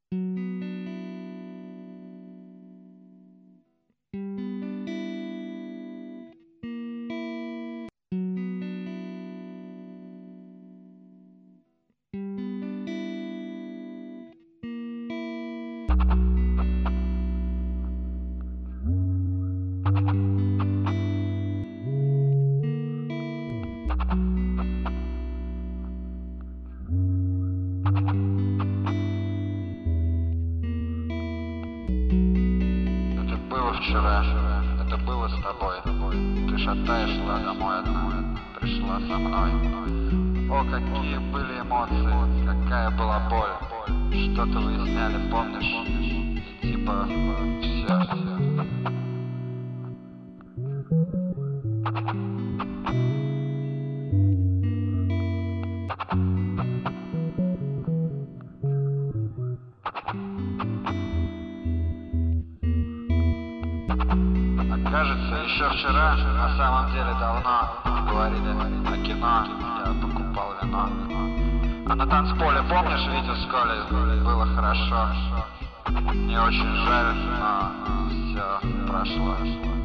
Это было вчера, это было с тобой. Ты шатаешь, шла домой одна, пришла со мной. О, какие были эмоции, какая была боль. Что-то выясняли, помнишь? И типа все. Кажется, еще вчера, на самом деле давно, говорили о кино, я покупал вино. А на танцполе, помнишь, видео в школе, было хорошо. Мне очень жаль, но все прошло.